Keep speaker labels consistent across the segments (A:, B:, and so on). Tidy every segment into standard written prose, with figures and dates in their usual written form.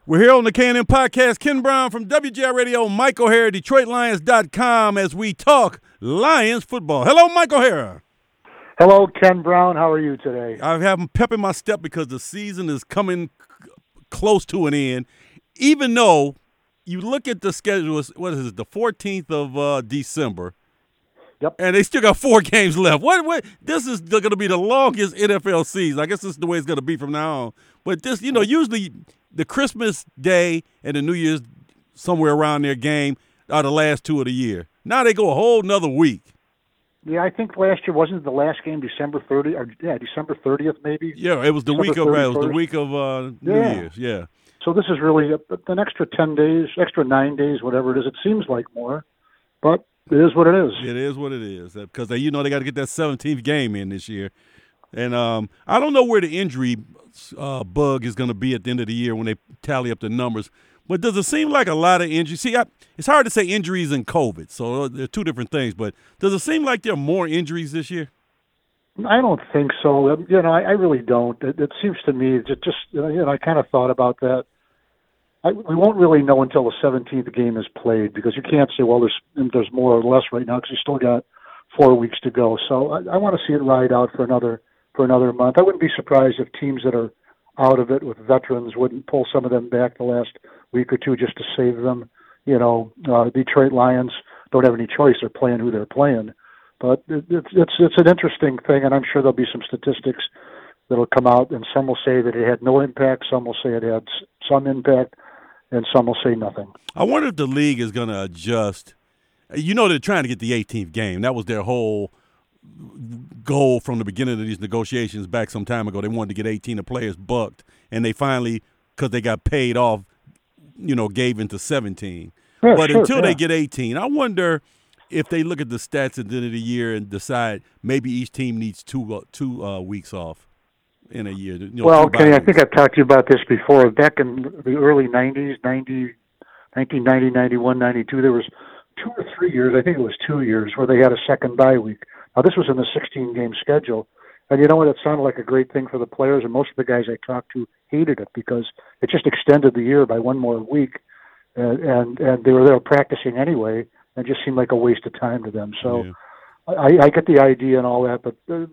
A: We're here on the K&M Podcast. Ken Brown from WGR Radio, Mike O'Hara, DetroitLions.com as we talk Lions football. Hello, Mike O'Hara.
B: Hello, Ken Brown. How are you today?
A: I have pep in my step because the season is coming close to an end. Even though you look at the schedule, what is it, the 14th of December,
B: Yep.
A: And they still got 4 games left. What? This is going to be the longest NFL season. I guess this is the way it's going to be from now on. But this, usually the Christmas Day and the New Year's somewhere around their game are the last 2 of the year. Now they go a whole nother week.
B: Yeah, I think last year wasn't the last game December 30th maybe.
A: Yeah, it was the week of New Year's. Yeah.
B: So this is really an extra 10 days, extra 9 days, whatever it is. It seems like more, but it is what it is.
A: It is what it is because they got to get that 17th game in this year. And I don't know where the injury bug is going to be at the end of the year when they tally up the numbers. But does it seem like a lot of injuries? See, it's hard to say injuries and COVID, so they're two different things. But does it seem like there are more injuries this year?
B: I don't think so. I really don't. It seems to me I kind of thought about that. We won't really know until the 17th game is played because you can't say, well, there's more or less right now because you still got 4 weeks to go. So I want to see it ride out for another month. I wouldn't be surprised if teams that are out of it with veterans wouldn't pull some of them back the last week or two just to save them. Detroit Lions don't have any choice. They're playing who they're playing. But it's an interesting thing, and I'm sure there'll be some statistics that'll come out, and some will say that it had no impact, some will say it had some impact, and some will say nothing.
A: I wonder if the league is going to adjust. They're trying to get the 18th game. That was their whole goal from the beginning of these negotiations back some time ago. They wanted to get 18 of players bucked, and they finally, because they got paid off, gave into 17.
B: Yeah,
A: but
B: sure,
A: until they get 18, I wonder if they look at the stats at the end of the year and decide maybe each team needs two weeks off in a year.
B: Well, Kenny, I think I've talked to you about this before. Back in the early 90s, 1990, 91, 92, there was 2 or 3 years, I think it was 2 years, where they had a second bye week. Now, this was in the 16-game schedule. And you know what? It sounded like a great thing for the players, and most of the guys I talked to hated it because it just extended the year by one more week. And they were there practicing anyway, and it just seemed like a waste of time to them. So yeah. I get the idea and all that, but the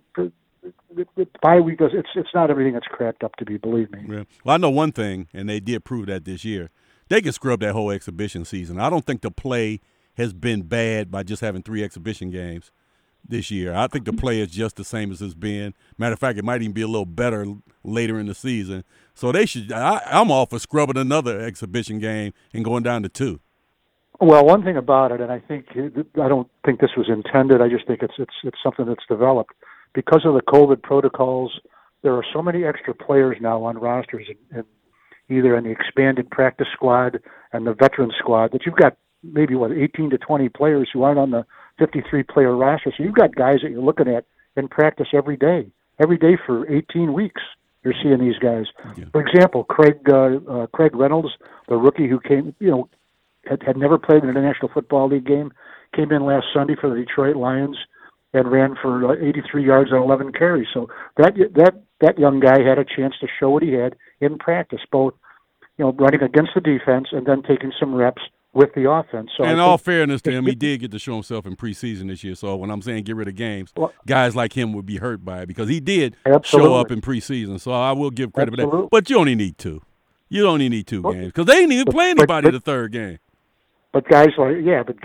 B: bye week it's not everything it's cracked up to be, believe me.
A: Yeah. Well, I know one thing, and they did prove that this year. They can scrub that whole exhibition season. I don't think the play has been bad by just having 3 exhibition games this year. I think the play is just the same as it's been. Matter of fact, it might even be a little better later in the season. So they should. I'm all for scrubbing another exhibition game and going down to 2.
B: Well, one thing about it, and I don't think this was intended. I just think it's something that's developed because of the COVID protocols. There are so many extra players now on rosters, either in the expanded practice squad and the veteran squad, that you've got maybe 18 to 20 players who aren't on the 53-player roster. So you've got guys that you're looking at in practice every day for 18 weeks. You're seeing these guys. Yeah. For example, Craig Reynolds, the rookie who came, had never played in an National Football League game, came in last Sunday for the Detroit Lions and ran for 83 yards on 11 carries. So that young guy had a chance to show what he had in practice, both running against the defense and then taking some reps with the offense. So
A: in all fairness to him, he did get to show himself in preseason this year. So when I'm saying get rid of games, guys like him would be hurt by it because he did show up in preseason. So I will give credit for that. But you only need 2. You only need 2 games because they ain't even play anybody the third game.
B: But guys like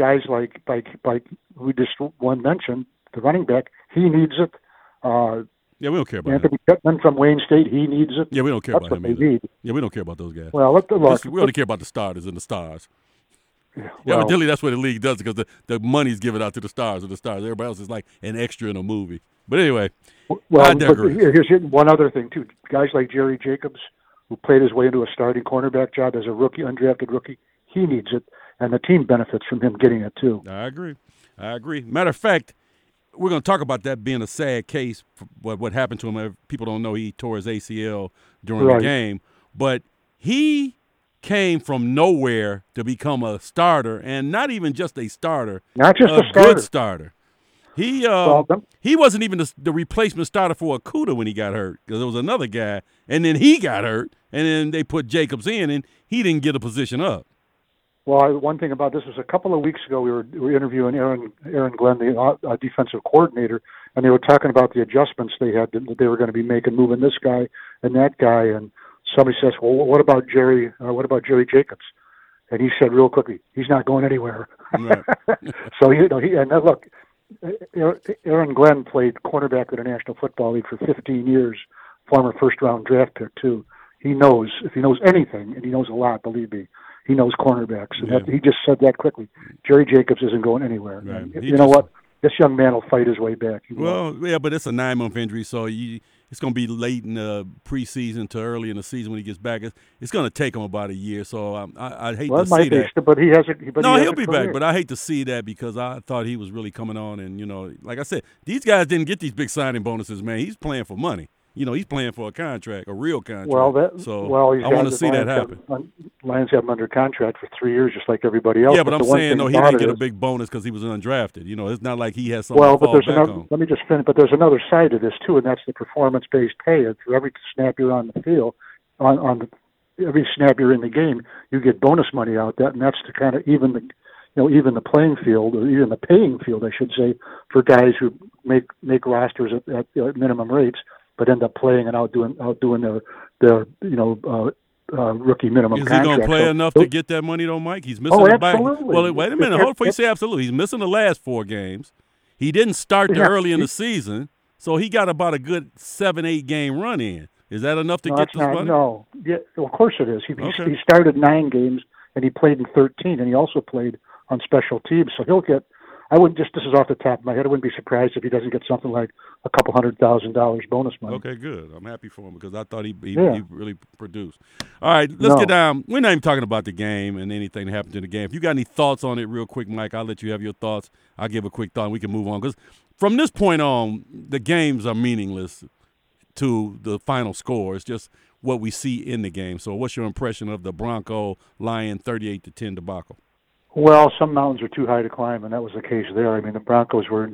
B: we just one mentioned, the running back, he needs it.
A: We don't care about
B: Anthony Pittman from Wayne State, he needs it.
A: Yeah, we don't care
B: That's
A: about him either.
B: Need.
A: Yeah, we don't care about those guys.
B: Well,
A: we only care about the starters and the stars. Yeah, evidently that's what the league does because the money's given out to the stars of the stars. Everybody else is like an extra in a movie. But anyway, I digress.
B: Here's one other thing, too. Guys like Jerry Jacobs, who played his way into a starting cornerback job as a rookie, undrafted rookie, he needs it, and the team benefits from him getting it, too.
A: I agree. Matter of fact, we're going to talk about that being a sad case, for what happened to him. People don't know he tore his ACL during the game. But he came from nowhere to become a starter, and not even just a starter,
B: not just a
A: good starter. He wasn't even the replacement starter for Okudah when he got hurt, because there was another guy, and then he got hurt, and then they put Jacobs in, and he didn't get a position up.
B: Well, one thing about this was a couple of weeks ago we were interviewing Aaron Glenn, the defensive coordinator, and they were talking about the adjustments they had that they were going to be making, moving this guy and that guy. And somebody says, "Well, what about Jerry Jacobs?" And he said real quickly, "He's not going anywhere."
A: Right.
B: So look, Aaron Glenn played cornerback in the National Football League for 15 years, former first-round draft pick too. He knows, if he knows anything, and he knows a lot, believe me. He knows cornerbacks, and he just said that quickly. Jerry Jacobs isn't going anywhere.
A: Right.
B: You know what? This young man will fight his way back.
A: But it's a 9-month injury, so it's going to be late in the preseason to early in the season when he gets back. It's going to take him about a year, so I hate to see that.
B: But he has
A: he'll be back, but I hate to see that because I thought he was really coming on. And, like I said, these guys didn't get these big signing bonuses, man. He's playing for money. He's playing for a contract, a real contract. I want to see that happen.
B: Lions have him under contract for 3 years, just like everybody else.
A: Yeah, but I'm saying, he didn't get a big bonus because he was undrafted. It's not like he has something to fall back on.
B: Let me just finish. But there's another side to this, too, and that's the performance-based pay. For every snap you're on the field, every snap you're in the game, you get bonus money out that, and that's to kind of even the playing field, or even the paying field, I should say, for guys who make rosters at minimum rates, but end up playing and outdoing their rookie minimum contract.
A: Is he going to play enough to get that money, though, Mike? He's missing the back. Well, wait a minute. Hold before you say absolutely. He's missing the last 4 games. He didn't start early in the season, so he got about a good 7-8 game run in. Is that enough to get this money?
B: No. Yeah, of course it is. He started 9 games, and he played in 13, and he also played on special teams. So he'll get – this is off the top of my head. I wouldn't be surprised if he doesn't get something like a couple $100,000 bonus money.
A: Okay, good. I'm happy for him because I thought he really produced. All right, let's get down. We're not even talking about the game and anything that happened in the game. If you got any thoughts on it real quick, Mike, I'll let you have your thoughts. I'll give a quick thought and we can move on. Because from this point on, the games are meaningless to the final score. It's just what we see in the game. So what's your impression of the Bronco-Lion 38-10 debacle?
B: Well, some mountains are too high to climb, and that was the case there. I mean, the Broncos were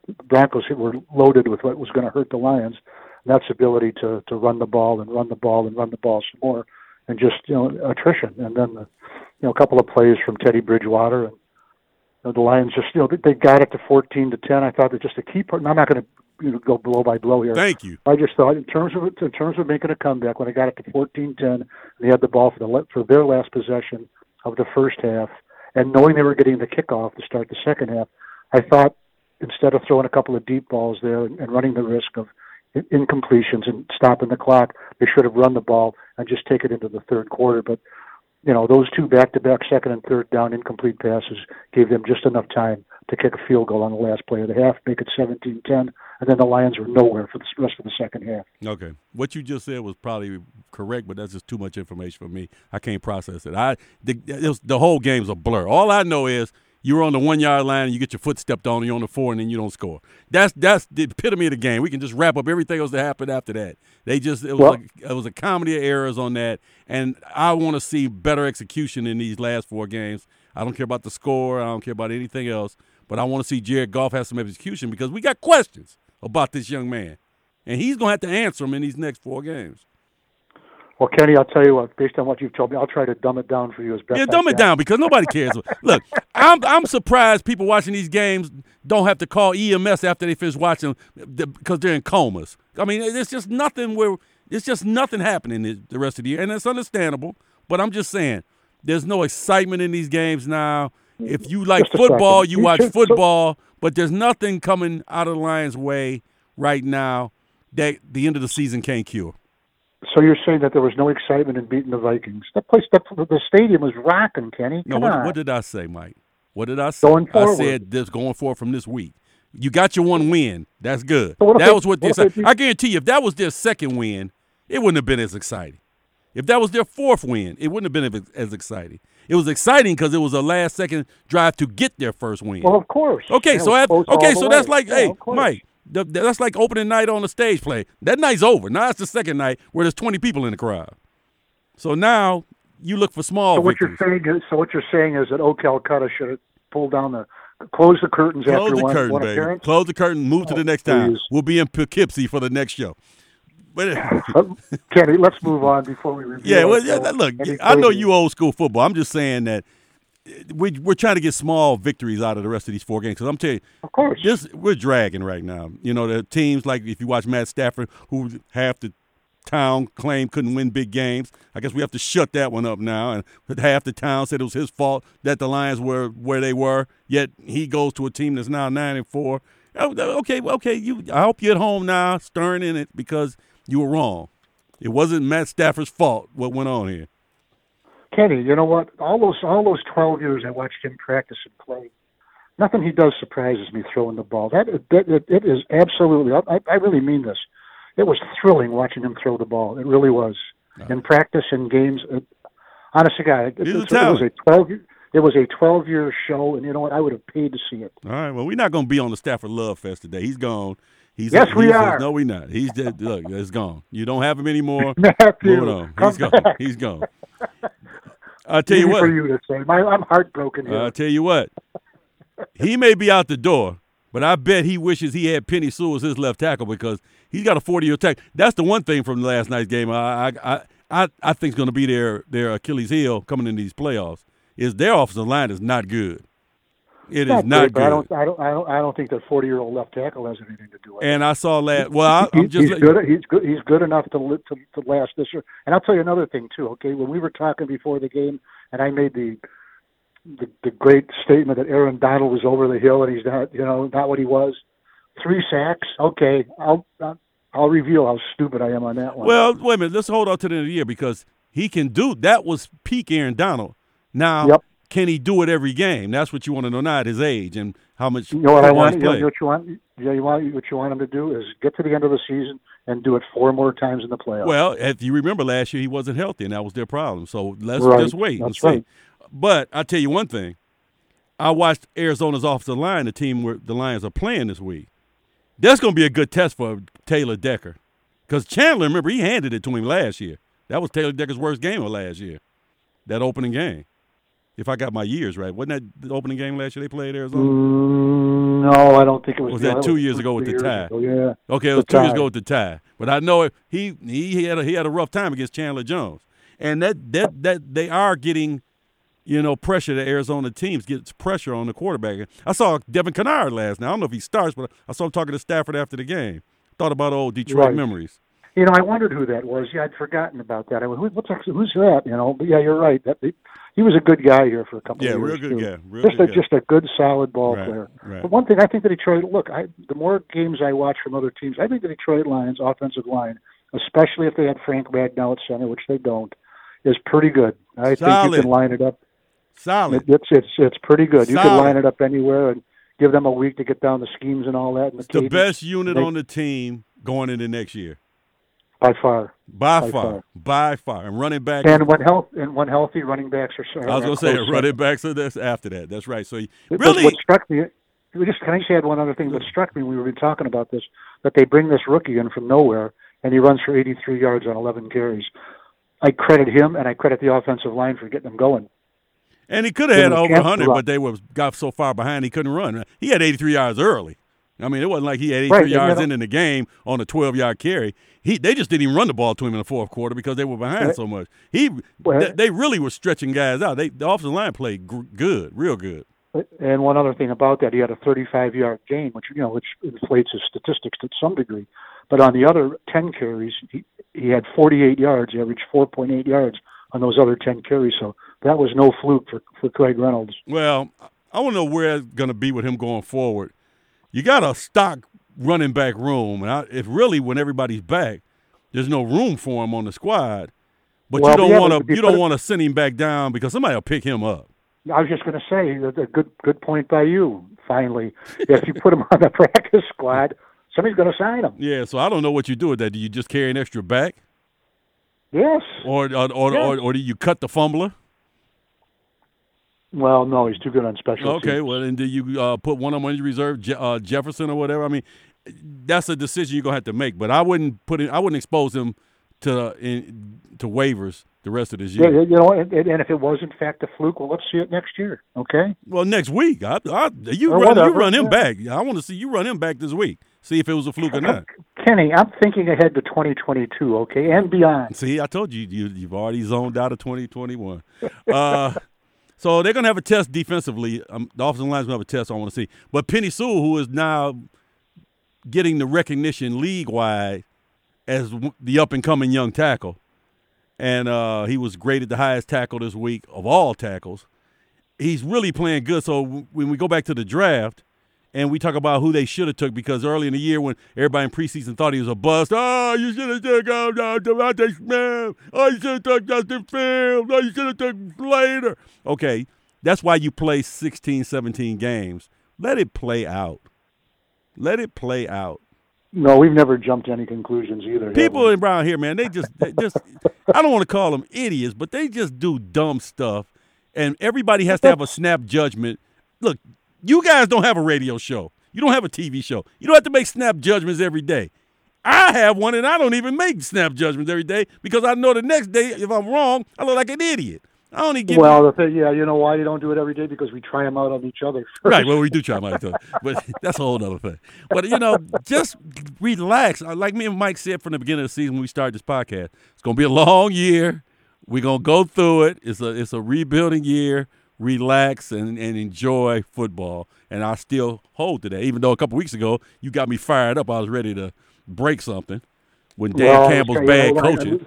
B: loaded with what was going to hurt the Lions. And that's ability to run the ball and run the ball and run the ball some more, and just attrition. And then a couple of plays from Teddy Bridgewater, and the Lions just they got it to 14-10. I thought that just a key part. And I'm not going to go blow by blow here.
A: Thank you.
B: I just thought in terms of making a comeback when they got it to 14-10, and they had the ball for their last possession of the first half. And knowing they were getting the kickoff to start the second half, I thought instead of throwing a couple of deep balls there and running the risk of incompletions and stopping the clock, they should have run the ball and just take it into the third quarter. But, those 2 back-to-back second and third down incomplete passes gave them just enough time to kick a field goal on the last play of the half, make it 17-10, and then the Lions were nowhere for the rest of the second half.
A: Okay. What you just said was probably correct, but that's just too much information for me. I can't process it. The whole game's a blur. All I know is you were on the 1-yard line and you get your foot stepped on and you're on the 4 and then you don't score. That's the epitome of the game. We can just wrap up everything else that happened after that. It was a comedy of errors on that, and I want to see better execution in these last 4 games. I don't care about the score. I don't care about anything else, but I want to see Jared Goff have some execution because we got questions about this young man, and he's going to have to answer them in these next 4 games.
B: Well, Kenny, I'll tell you what, based on what you've told me, I'll try to dumb it down for you as best I can.
A: Yeah, dumb it down because nobody cares. Look, I'm surprised people watching these games don't have to call EMS after they finish watching because they're in comas. I mean, there's just nothing happening the rest of the year, and it's understandable, but I'm just saying there's no excitement in these games now. If you like football, you watch football, but there's nothing coming out of the Lions' way right now that the end of the season can't cure.
B: So you're saying that there was no excitement in beating the Vikings? The stadium was rocking, Kenny.
A: What did I say, Mike? What did I say?
B: Going forward.
A: I said this going forward from this week. You got your 1 win. That's good. I guarantee you, if that was their second win, it wouldn't have been as exciting. If that was their 4th win, it wouldn't have been as exciting. It was exciting because it was a last-second drive to get their first win.
B: Well, of course.
A: Okay, so that's like, hey, Mike. That's like opening night on a stage play. That night's over. Now it's the second night where there's 20 people in the crowd. So now you look for small victories.
B: So what you're saying is that O. Calcutta should have pulled down Close the curtains
A: Close
B: after
A: the
B: one
A: curtain, baby.
B: appearance.
A: Close the curtain. Move to the next time.
B: Please.
A: We'll be in Poughkeepsie for the next show. But
B: Kenny, let's move on before we review.
A: yeah, well, look, I know you old school football. I'm just saying that we're trying to get small victories out of the rest of these 4 games. Because I'm telling you,
B: of course,
A: we're dragging right now. You know, the teams like if you watch Matt Stafford, who half the town claimed couldn't win big games. I guess we have to shut that one up now. And half the town said it was his fault that the Lions were where they were. Yet he goes to a team that's now 9-4. Okay. I hope you're at home now, stirring in it because you were wrong. It wasn't Matt Stafford's fault what went on here.
B: Kenny, you know what? All those 12 years I watched him practice and play, nothing he does surprises me throwing the ball. It is absolutely. I really mean this. It was thrilling watching him throw the ball. It really was. In practice and games, honest to God, it was a 12-year show, and you know what? I would have paid to see it.
A: All right. Well, we're not going to be on the Stafford Love Fest today. He's gone.
B: Yes, we are.
A: No, we're not. He's dead. Look, it's gone. You don't have him anymore.
B: Matthew,
A: moving on. He's gone. He's gone. I'll tell you what.
B: For you to say, I'm heartbroken here.
A: I'll tell you what. He may be out the door, but I bet he wishes he had Penny Sewell as his left tackle because he's got a 40-year tackle. That's the one thing from last night's game I think is going to be their Achilles heel coming into these playoffs is their offensive line is not good. It is not good.
B: I don't think that 40-year-old left tackle has anything to do with it.
A: And I saw that. Well,
B: he's good. He's good enough to last this year. And I'll tell you another thing too. Okay, when we were talking before the game, and I made the great statement that Aaron Donald was over the hill and he's not what he was. 3 sacks. Okay, I'll reveal how stupid I am on that one.
A: Well, wait a minute. Let's hold on to the end of the year because he can do that. Was peak Aaron Donald. Now.
B: Yep.
A: Can he do it every game? That's what you want to know now at his age and how much.
B: You know what I want? You know what you want? Yeah, what you want him to do is get to the end of the season and do it 4 more times in the playoffs.
A: Well, if you remember last year, he wasn't healthy, and that was their problem. So let's just wait and see.
B: Right.
A: But I'll tell you one thing. I watched Arizona's offensive line, the team where the Lions are playing this week. That's going to be a good test for Taylor Decker. Because Chandler, remember, he handed it to him last year. That was Taylor Decker's worst game of last year, that opening game. If I got my years right. Wasn't that the opening game last year they played Arizona?
B: No, I don't think it was.
A: Was that 2 years ago with the tie?
B: Yeah.
A: Okay, it was 2 years ago with the tie. But I know he had a rough time against Chandler Jones. And that they are getting, pressure. The Arizona teams gets pressure on the quarterback. I saw Devin Kennard last night. I don't know if he starts, but I saw him talking to Stafford after the game. Thought about old Detroit memories.
B: I wondered who that was. Yeah, I'd forgotten about that. I went, who's that? But yeah, you're right. He was a good guy here for a couple of years.
A: Yeah, real good guy.
B: Just a good, solid ball player.
A: Right.
B: But one thing, I think the Detroit, the more games I watch from other teams, I think the Detroit Lions offensive line, especially if they had Frank Ragnow at center, which they don't, is pretty good. I think you can line it up.
A: Solid.
B: It's pretty good. You
A: Solid.
B: can line it up anywhere and give them a week to get down the schemes and all that.
A: It's the best unit on the team going into next year.
B: By far.
A: By far. And running back.
B: And when healthy, running backs are.
A: I was going to say running backs are this after that. That's right. So
B: really, what struck me. Can I just add one other thing? What struck me, we were talking about this, that they bring this rookie in from nowhere, and he runs for 83 yards on 11 carries. I credit him, and I credit the offensive line for getting him going.
A: And he could have had over 100, but they got so far behind he couldn't run. He had 83 yards early. I mean, it wasn't like he had 83 yards in the game on a 12-yard carry. They just didn't even run the ball to him in the fourth quarter because they were behind so much. They really were stretching guys out. The offensive line played good, real good.
B: And one other thing about that, he had a 35-yard gain, which inflates his statistics to some degree. But on the other 10 carries, he had 48 yards. He averaged 4.8 yards on those other 10 carries. So that was no fluke for Craig Reynolds.
A: Well, I want to know where it's going to be with him going forward. You got a stock running back room, and if really when everybody's back, there's no room for him on the squad. But you don't want to send him back down because somebody will pick him up.
B: I was just going to say a good point by you. Finally, if you put him on the practice squad, somebody's going to sign him.
A: Yeah, so I don't know what you do with that. Do you just carry an extra back?
B: Yes.
A: Or do you cut the fumbler?
B: Well, no, he's too good on special teams.
A: Okay, well, and do you put one on injury reserve, Jefferson or whatever? I mean, that's a decision you're gonna have to make. But I wouldn't expose him to waivers the rest of this
B: Yeah,
A: year.
B: you know, and if it was in fact a fluke, well, let's see it next year. Okay.
A: Well, next week, you
B: Or
A: run
B: whatever,
A: him
B: yeah.
A: back. I want to see you run him back this week. See if it was a fluke or not.
B: Kenny, I'm thinking ahead to 2022, okay, and beyond.
A: See, I told you you've already zoned out of 2021. So they're going to have a test defensively. The offensive line's going to have a test I want to see. But Penny Sewell, who is now getting the recognition league-wide as the up-and-coming young tackle, and he was graded the highest tackle this week of all tackles. He's really playing good. So when we go back to the draft and we talk about who they should have took, because early in the year when everybody in preseason thought he was a bust, oh, you should have took Devontae Smith. Oh, you should have took Justin Fields. Oh, you should have took Slater. Okay, that's why you play 16, 17 games. Let it play out. Let it play out.
B: No, we've never jumped to any conclusions either.
A: People around here, man, they just I don't want to call them idiots, but they just do dumb stuff, and everybody has to have a snap judgment. Look, you guys don't have a radio show. You don't have a TV show. You don't have to make snap judgments every day. I have one, and I don't even make snap judgments every day because I know the next day, if I'm wrong, I look like an idiot. I only give
B: you know why you don't do it every day? Because we try them out on each other first.
A: Right, well, we do try them out, but that's a whole other thing. But, just relax. Like me and Mike said from the beginning of the season when we started this podcast, it's going to be a long year. We're going to go through it. It's a rebuilding year. Relax and enjoy football. And I still hold to that, even though a couple weeks ago you got me fired up. I was ready to break something when Dan Campbell's bad coaching.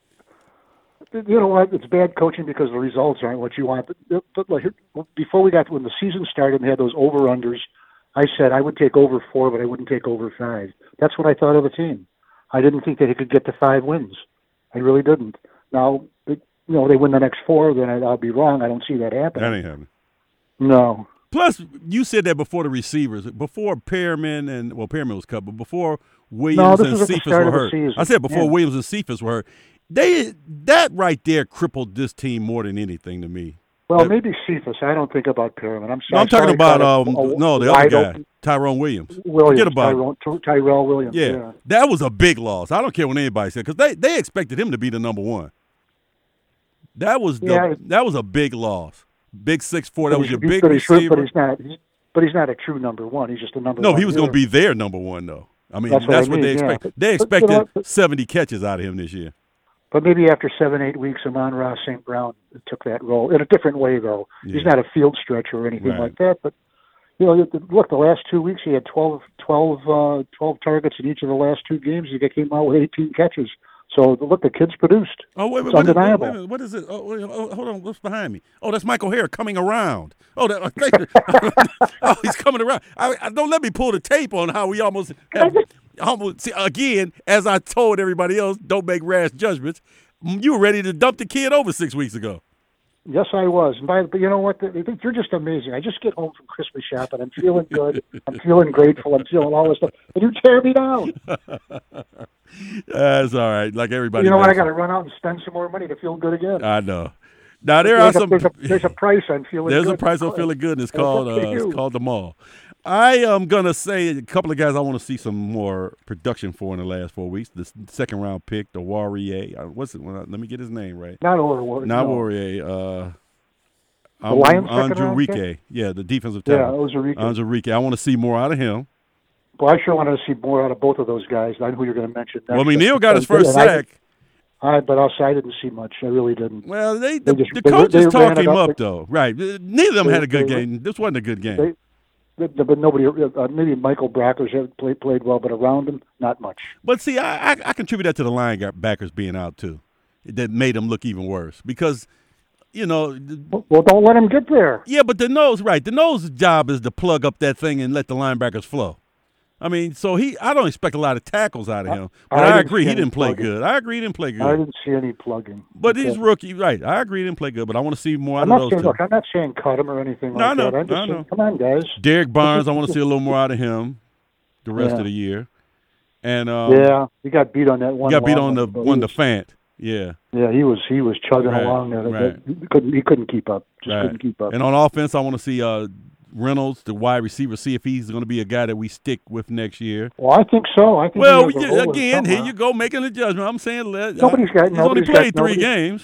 B: You know what? It's bad coaching because the results aren't what you want. But like, before when the season started and they had those over-unders, I said I would take over 4, but I wouldn't take over 5. That's what I thought of the team. I didn't think that he could get to 5 wins. I really didn't. Now, they win the next 4, then I'll be wrong. I don't see that happening.
A: That ain't happening.
B: No.
A: Plus, you said that before the receivers, before Perriman Perriman was cut, but before Williams and Cephas were hurt. I said before Williams and Cephas were hurt. That right there crippled this team more than anything to me.
B: Well, maybe Cephas. I don't think about Perriman. I'm sorry.
A: No, I'm talking about the other guy, Tyrone Williams. Forget about
B: Tyrell Williams.
A: Yeah, that was a big loss. I don't care what anybody said because they expected him to be the number 1. That was a big loss. Big 6'4". That was your big receiver.
B: But he's not a true number 1. He's just a number 1.
A: No, he was going to be their number 1 though. I mean, that's what they expected. They expected 70 catches out of him this year.
B: But maybe after 7-8 weeks, Amon-Ra St. Brown took that role in a different way, though. Yeah. He's not a field stretcher or anything like that. But look, the last 2 weeks he had 12 targets in each of the last 2 games. He came out with 18 catches. So look, the kid's produced.
A: Oh, wait,
B: it's undeniable.
A: Wait, what is it? Oh, hold on, what's behind me? Oh, that's Michael Hare coming around. Oh, he's coming around. I don't let me pull the tape on how we almost see, again, as I told everybody else, don't make rash judgments. You were ready to dump the kid over 6 weeks ago.
B: Yes, I was. But you know what? You're just amazing. I just get home from Christmas shopping. I'm feeling good. I'm feeling grateful. I'm feeling all this stuff. And you tear me down.
A: That's all right. Like everybody.
B: You know what? I got to run out and spend some more money to feel good again.
A: I know. Now there's
B: a price on feeling good.
A: There's a price on feeling good, and it's called the mall. I am gonna say a couple of guys I want to see some more production for in the last 4 weeks. The second round pick, the Warrior. What's it? Let me get his name right.
B: Not Warrior.
A: Warrior.
B: Andrew
A: Rike. Yeah, the defensive tackle.
B: Yeah,
A: Andrew Rike. I want to see more out of him.
B: Well, I sure want to see more out of both of those guys. I know who you're going to mention next.
A: Well, Neal got his first sack.
B: But I didn't see much. I really didn't.
A: Well, the coaches talk him up, though. Right. Neither of them had a good game. This wasn't a good game.
B: But nobody, maybe Michael Brackers played well, but around him, not much.
A: But see, I contribute that to the linebackers being out, too. That made them look even worse because,
B: Well, don't let him get there.
A: Yeah, but the nose job is to plug up that thing and let the linebackers flow. I mean, so I don't expect a lot of tackles out of him. But I agree he didn't play good. I
B: didn't see any plugging.
A: But he's rookie, right. I agree he didn't play good, but I want to see more out of those two.
B: Look, I'm not saying cut him or anything like that. I'm just saying, come on, guys.
A: Derek Barnes, I want to see a little more out of him the rest of the year. And
B: he got beat on that one.
A: He got beat on the Fant. Yeah.
B: Yeah, he was chugging along there.
A: Right.
B: He couldn't keep up. Couldn't keep up.
A: And on offense, I want to see Reynolds, the wide receiver, see if he's going to be a guy that we stick with next year.
B: Well, I think so.
A: Again, here you go making a judgment. I'm saying he's only played 3 games.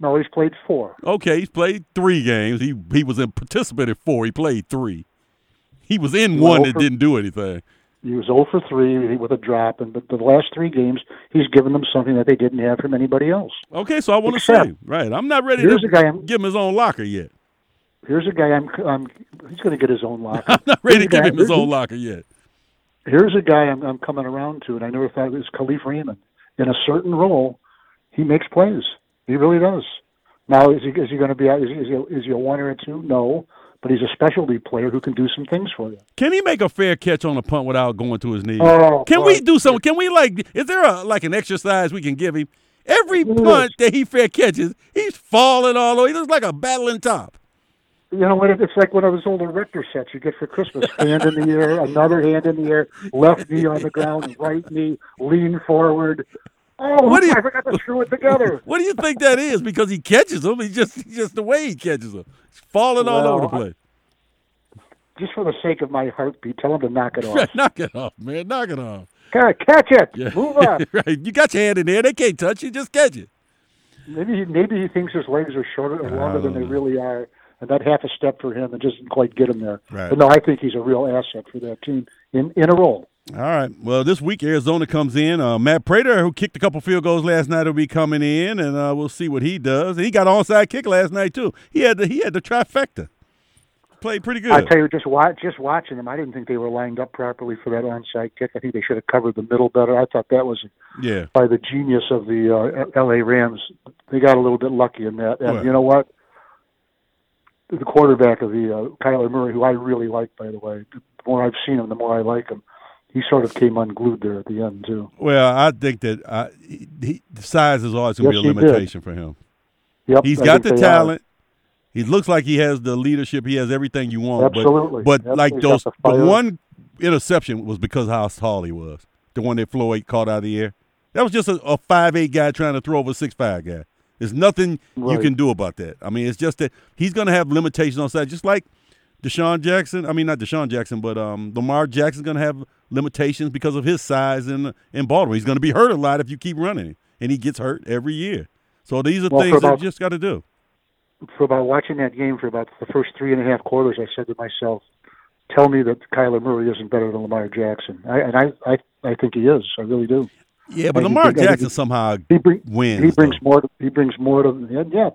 B: No, he's played 4.
A: Okay, he's played 3 games. He was in participant in 4. He played 3. He was in one that didn't do anything.
B: He was 0 for 3 with a drop, and the last 3 games, he's given them something that they didn't have from anybody else.
A: Okay, so I want to say, right, I'm not ready to give him his own locker yet.
B: Here's a guy he's going to get his own locker.
A: I'm not ready to give him his own locker yet.
B: Here's a guy I'm coming around to, and I never thought it was Khalif Raymond. In a certain role, he makes plays. He really does. Now, is he going to be out? Is he a 1 or a 2? No. But he's a specialty player who can do some things for you.
A: Can he make a fair catch on a punt without going to his knees?
B: Can
A: we do something? Can we, is there an exercise we can give him? Every punt that he fair catches, he's falling all over. He looks like a battling top.
B: You know what? It's like one of those old erector sets you get for Christmas. Hand in the air, another hand in the air, left knee on the ground, right knee, lean forward. Oh, I forgot to screw it together.
A: What do you think that is? Because he catches them. He's just the way he catches them. He's falling all over the place.
B: Just for the sake of my heartbeat, tell him to knock it off.
A: Knock it off, man. Knock it off.
B: Catch it.
A: Yeah.
B: Move on.
A: Right. You got your hand in there. They can't touch you. Just catch it.
B: Maybe he thinks his legs are shorter or longer than they really are, and that half a step for him and just didn't quite get him there.
A: Right.
B: But no, I think he's a real asset for that team in a role.
A: All right. Well, this week Arizona comes in. Matt Prater, who kicked a couple field goals last night, will be coming in, and we'll see what he does. And he got an onside kick last night too. He had the trifecta. Played pretty good.
B: I tell you, just watching them, I didn't think they were lined up properly for that onside kick. I think they should have covered the middle better. I thought that was by the genius of the L.A. Rams. They got a little bit lucky in that. And you know what? The quarterback of the Kyler Murray, who I really like, by the way, the more I've seen him, the more I like him. He sort of came unglued there at the end, too.
A: Well, I think that the size is always going to be a limitation for him.
B: Yep,
A: he's got the talent. He looks like he has the leadership. He has everything you want.
B: Absolutely.
A: But like the one interception was because how tall he was. The one that Floyd caught out of the air. That was just a 5'8" guy trying to throw over a 6'5" guy. There's nothing you can do about that. I mean, it's just that he's going to have limitations on side, just like Deshaun Jackson. I mean, not Deshaun Jackson, but Lamar Jackson's going to have limitations because of his size in Baltimore. He's going to be hurt a lot if you keep running him, and he gets hurt every year. So these are things that you just got to do.
B: For about watching that game for about the first 3.5 quarters, I said to myself, tell me that Kyler Murray isn't better than Lamar Jackson. I think he is. I really do.
A: Yeah, but Lamar Jackson somehow wins.
B: He brings more to he brings more to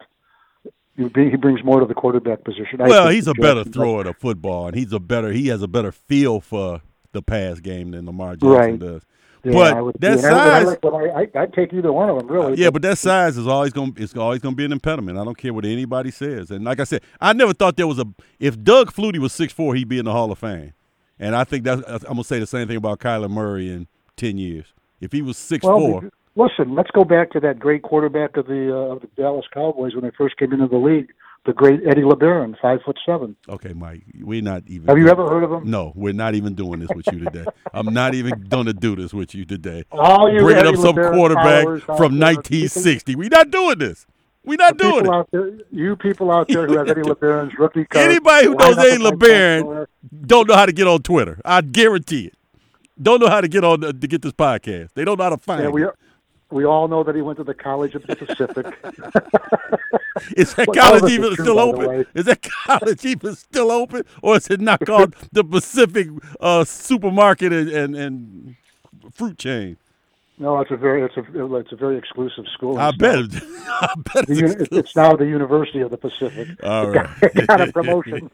B: the quarterback position.
A: Well, he's a better thrower of football, and he has a better feel for the pass game than Lamar Jackson does.
B: Yeah,
A: but that size,
B: I'd take either one of them, really.
A: Yeah, but that size is always going to be an impediment. I don't care what anybody says. And like I said, I never thought there was if Doug Flutie was 6'4", he'd be in the Hall of Fame. And I think I'm going to say the same thing about Kyler Murray in 10 years. If he was 6'4".
B: Listen, let's go back to that great quarterback of the Dallas Cowboys when they first came into the league. The great Eddie LeBaron, 5'7".
A: Okay, Mike, we're not even.
B: Have you ever heard of him?
A: No, we're not even doing this with you today. I'm not even going to do this with you today.
B: Bringing
A: up some quarterback from 1960. We're not doing this. We're not doing it.
B: You people out there who have Eddie LeBaron's rookie card.
A: Anybody who knows Eddie LeBaron don't know how to get on Twitter. I guarantee it. Don't know how to get on to get this podcast. They don't know how to find it.
B: We all know that he went to the College of the Pacific.
A: Is that college even still open? Is that college even still open, or is it not called the Pacific Supermarket and Fruit Chain?
B: No, it's a very exclusive school.
A: I bet
B: it's now the University of the Pacific.
A: All right,
B: got a promotion.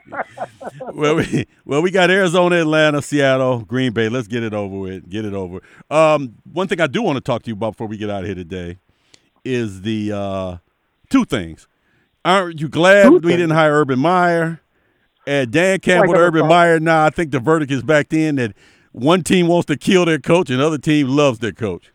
A: Well, we got Arizona, Atlanta, Seattle, Green Bay. Let's get it over with. Get it over. One thing I do want to talk to you about before we get out of here today is the two things. Aren't you glad we didn't hire Urban Meyer? And Dan Campbell, Urban Meyer. Now I think the verdict is back in that. One team wants to kill their coach, and the other team loves their coach.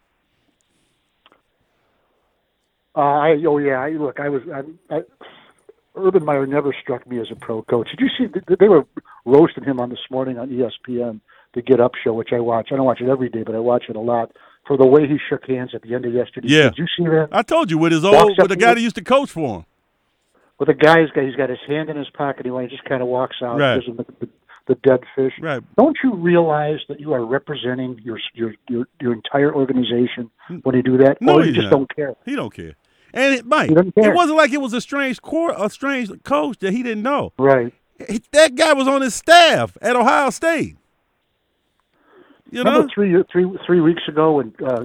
B: Urban Meyer never struck me as a pro coach. Did you see? They were roasting him on This Morning on ESPN, the Get Up show, which I watch. I don't watch it every day, but I watch it a lot. For the way he shook hands at the end of yesterday.
A: Yeah.
B: Did you see that?
A: I told you with the guy that used to coach for him.
B: With the guy, he's got his hand in his pocket. He just kind of walks out.
A: Right.
B: Gives him the dead fish.
A: Right.
B: Don't you realize that you are representing your entire organization when you do that?
A: No,
B: or you just don't care?
A: He don't care. And Mike, it wasn't like it was a strange coach that he didn't know.
B: Right.
A: That guy was on his staff at Ohio State.
B: Remember 3 weeks ago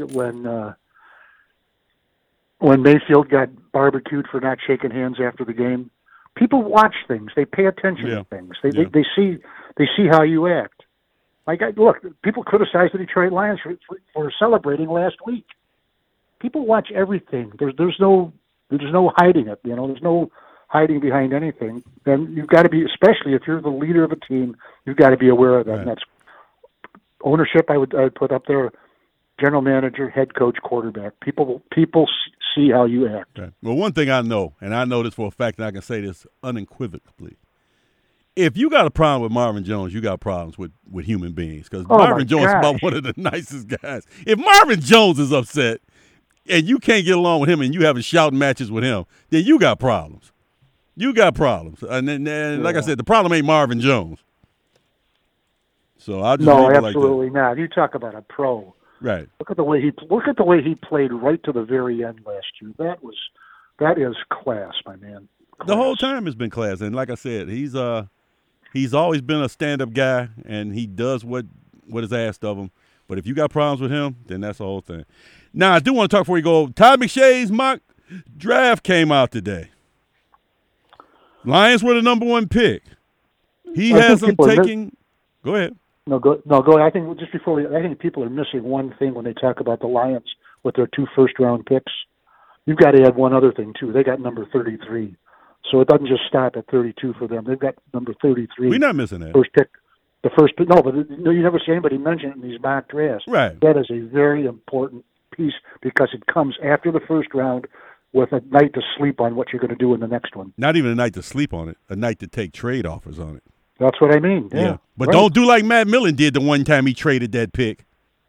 B: when Mayfield got barbecued for not shaking hands after the game? People watch things. They pay attention to things. They see how you act. Like, look, people criticize the Detroit Lions for celebrating last week. People watch everything. There's no hiding it. There's no hiding behind anything. And you've got to be, especially if you're the leader of a team, you've got to be aware of that. Right. And that's ownership. I would put up there. General manager, head coach, quarterback. People see how you act.
A: Right. Well, one thing I know, and I know this for a fact, and I can say this unequivocally. If you got a problem with Marvin Jones, you got problems with human beings, because Marvin Jones is about one of the nicest guys. If Marvin Jones is upset and you can't get along with him and you having shouting matches with him, then you got problems. You got problems. And like I said, the problem ain't Marvin Jones. So I'll just leave it like that.
B: Absolutely not. You talk about a pro.
A: Right.
B: Look at the way he played right to the very end last year. That is class, my man. Class.
A: The whole time has been class, and like I said, he's always been a stand-up guy, and he does what is asked of him. But if you got problems with him, then that's the whole thing. Now, I do want to talk before we go. Todd McShay's mock draft came out today. Lions were the number 1 pick. He has them taking. Go ahead.
B: No, go ahead. I think just before I think people are missing one thing when they talk about the Lions with their 2 first-round picks. You've got to add one other thing too. They got number 33, so it doesn't just stop at 32 for them. They've got number 33.
A: We're not missing that.
B: First pick. The first pick. No, but you never see anybody mention it in these mock drafts.
A: Right.
B: That is a very important piece because it comes after the first round with a night to sleep on what you're going to do in the next one.
A: Not even a night to sleep on it. A night to take trade offers on it.
B: That's what I mean. Yeah.
A: But don't do like Matt Millen did the one time he traded that pick.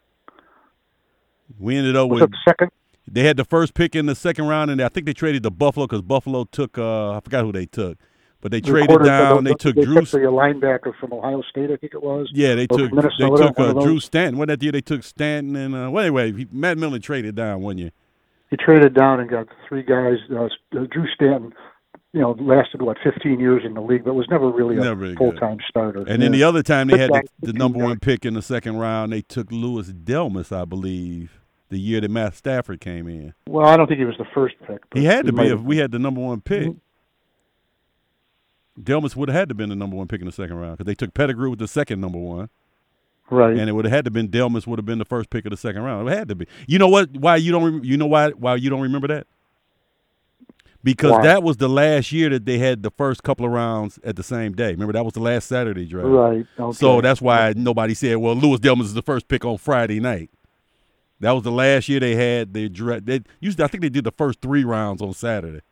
A: We ended up with
B: the second.
A: They had the first pick in the second round, and I think they traded to Buffalo because Buffalo took I forgot who they took, but they traded down. They took Drew.
B: Took the linebacker from Ohio State, I think it was.
A: Yeah, they took Drew Stanton. What that year they took Stanton and anyway, Matt Millen traded down one year.
B: He traded down and got 3 guys. Drew Stanton. Lasted 15 years in the league, but was never really a full-time starter.
A: And then the other time they had the number 1 pick in the second round, they took Louis Delmas, I believe, the year that Matt Stafford came in.
B: Well, I don't think he was the first pick.
A: He had to be if we had the number 1 pick. Mm-hmm. Delmas would have had to been the number 1 pick in the second round because they took Pettigrew with the second number 1.
B: Right.
A: And it would have had to been Delmas would have been the first pick of the second round. It had to be. You know what? Why you don't remember that? Because that was the last year that they had the first couple of rounds at the same day. Remember, that was the last Saturday draft.
B: Right. Okay.
A: So that's why nobody said, well, Louis Delmas is the first pick on Friday night. That was the last year they had their draft. I think they did the first 3 rounds on Saturday.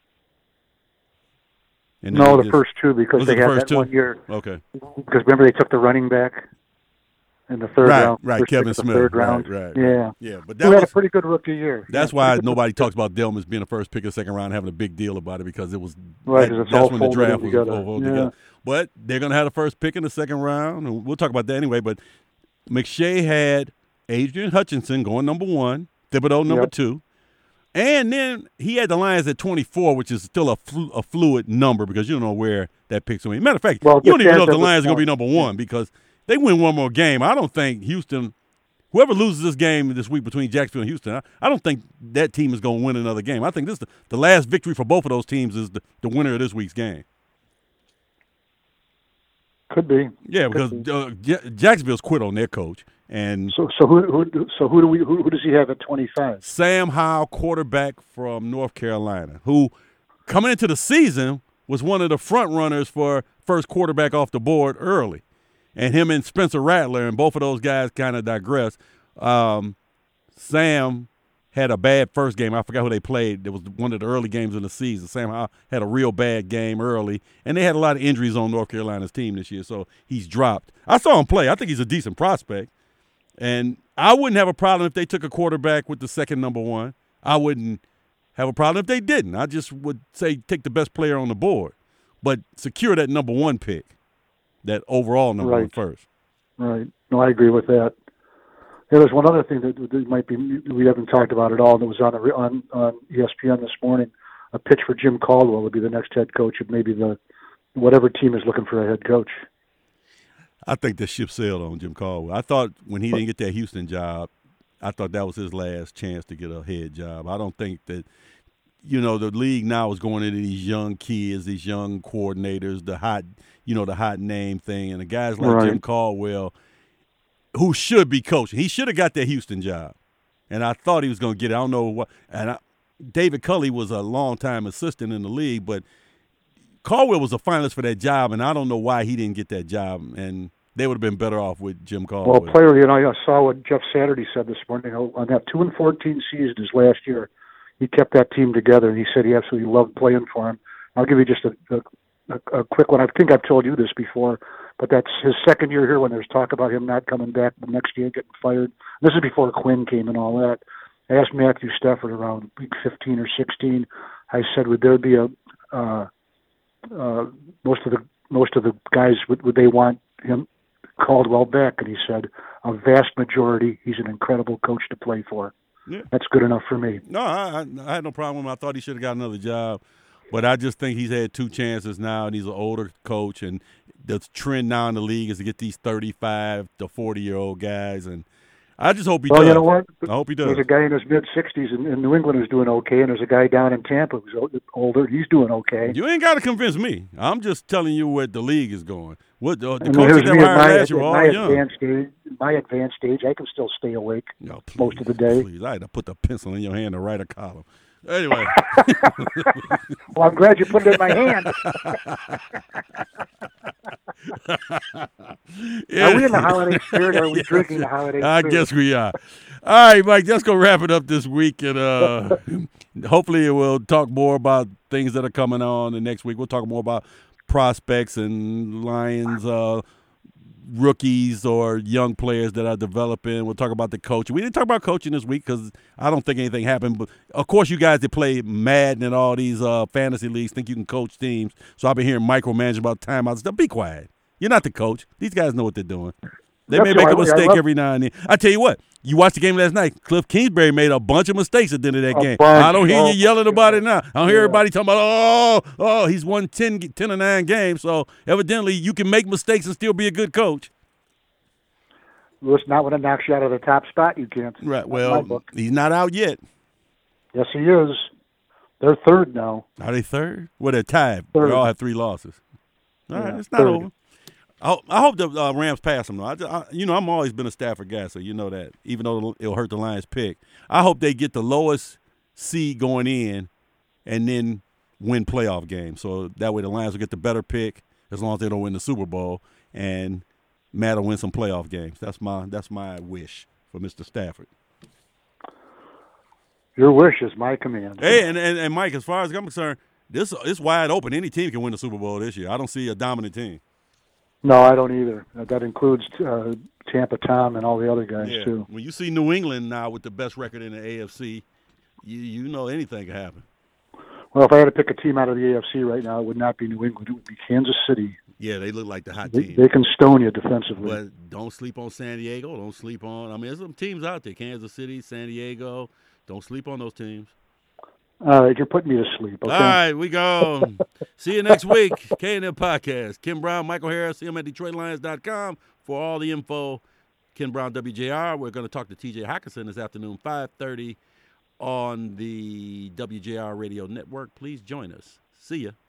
B: No, the first 2 because they had that 1 year.
A: Okay.
B: Because remember they took the running back in the third round.
A: Right, Kevin Smith.
B: Third round.
A: Right.
B: Yeah.
A: But
B: that was a pretty good rookie year.
A: That's why nobody talks about Delmas being the first pick of the second round, having a big deal about it because it was
B: right.
A: That's when the draft was all together. But they're going to have the first pick in the second round, and we'll talk about that anyway. But McShay had Adrian Hutchinson going number 1, Thibodeau number 2. And then he had the Lions at 24, which is still a fluid number because you don't know where that pick's going to be. Matter of fact, you don't even know if the Lions are going to be number 1 because they win one more game. I don't think Houston, whoever loses this game this week between Jacksonville and Houston, I don't think that team is going to win another game. I think this is the last victory for both of those teams is the winner of this week's game.
B: Could be.
A: Yeah, because Jacksonville's quit on their coach. And
B: so who does he have at 25?
A: Sam Howell, quarterback from North Carolina, who coming into the season was one of the front runners for first quarterback off the board early. And him and Spencer Rattler, and both of those guys kind of digress. Sam had a bad first game. I forgot who they played. It was one of the early games in the season. Sam Howell had a real bad game early, and they had a lot of injuries on North Carolina's team this year, so he's dropped. I saw him play. I think he's a decent prospect, and I wouldn't have a problem if they took a quarterback with the second number 1. I wouldn't have a problem if they didn't. I just would say take the best player on the board, but secure that number 1 pick. That overall number 1 first.
B: Right. No, I agree with that. There's one other thing that might be we haven't talked about at all, and it was on ESPN this morning. A pitch for Jim Caldwell to be the next head coach of maybe whatever team is looking for a head coach.
A: I think the ship sailed on Jim Caldwell. I thought when he didn't get that Houston job, I thought that was his last chance to get a head job. I don't think that, the league now is going into these young kids, these young coordinators, the hot name thing, and the guys like Jim Caldwell, who should be coaching. He should have got that Houston job, and I thought he was going to get it. I don't know what. And David Culley was a long-time assistant in the league, but Caldwell was a finalist for that job, and I don't know why he didn't get that job. And they would have been better off with Jim Caldwell.
B: Well, player, I saw what Jeff Saturday said this morning on that 2-14 season his last year. He kept that team together, and he said he absolutely loved playing for him. I'll give you just a quick one. I think I've told you this before, but that's his second year here when there's talk about him not coming back the next year, getting fired. This is before Quinn came and all that. I asked Matthew Stafford around week 15 or 16. I said, would there be most of the guys would they want him Caldwell back? And he said a vast majority. He's an incredible coach to play for. Yeah. That's good enough for me.
A: No, I had no problem with him. I thought he should have got another job, but I just think he's had 2 chances now, and he's an older coach, and the trend now in the league is to get these 35 to 40-year-old guys, and I just hope he does.
B: Well, you know what?
A: I hope he does.
B: There's a guy in his mid-60s in New England who's doing okay, and there's a guy down in Tampa who's older. He's doing okay.
A: You ain't got to convince me. I'm just telling you where the league is going. What the coaches that were hired last year were all young.
B: My advanced age, I can still stay awake most of the day.
A: Please, I had to put the pencil in your hand to write a column. Anyway.
B: Well, I'm glad you put it in my hand.
A: Yeah.
B: Are we in the holiday spirit, or are we drinking the holiday spirit?
A: I guess we are. All right, Mike, let's go wrap it up this week, and hopefully we'll talk more about things that are coming on the next week. We'll talk more about prospects and Lions rookies or young players that are developing. We'll talk about the coaching. We didn't talk about coaching this week because I don't think anything happened. But, of course, you guys that play Madden and all these fantasy leagues think you can coach teams. So I've been hearing micromanage about timeouts. Be quiet. You're not the coach. These guys know what they're doing. They may make a mistake every now and then. I tell you what, you watched the game last night. Cliff Kingsbury made a bunch of mistakes at the end of that game. I don't hear you yelling about it now. I don't hear everybody talking about, he's won 10 or 9 games. So evidently you can make mistakes and still be a good coach.
B: Well, it's not when it knocks you out of the top spot, you can't.
A: Right. Well, he's not out yet.
B: Yes, he is. They're third now.
A: Are they third? Well, they're tied.
B: Third.
A: They all have 3 losses. All right, it's not over. I hope the Rams pass them, though. I'm always been a Stafford guy, so you know that. Even though it'll hurt the Lions' pick, I hope they get the lowest seed going in and then win playoff games. So that way the Lions will get the better pick as long as they don't win the Super Bowl, and Matt will win some playoff games. That's my wish for Mr. Stafford.
B: Your wish is my command.
A: Hey, and Mike, as far as I'm concerned, this is wide open. Any team can win the Super Bowl this year. I don't see a dominant team.
B: No, I don't either. That includes Tampa Tom and all the other guys, too.
A: When you see New England now with the best record in the AFC, you know anything can happen.
B: Well, if I had to pick a team out of the AFC right now, it would not be New England. It would be Kansas City.
A: Yeah, they look like the hot team.
B: They can stone you defensively.
A: But don't sleep on San Diego. Don't sleep on – there's some teams out there, Kansas City, San Diego. Don't sleep on those teams.
B: All right, you're putting me to sleep. Okay?
A: All right, we go. See you next week. K&M Podcast. Ken Brown, Michael Harris. See him at DetroitLions.com for all the info. Ken Brown, WJR. We're going to talk to T.J. Hockenson this afternoon, 5:30 on the WJR Radio Network. Please join us. See ya.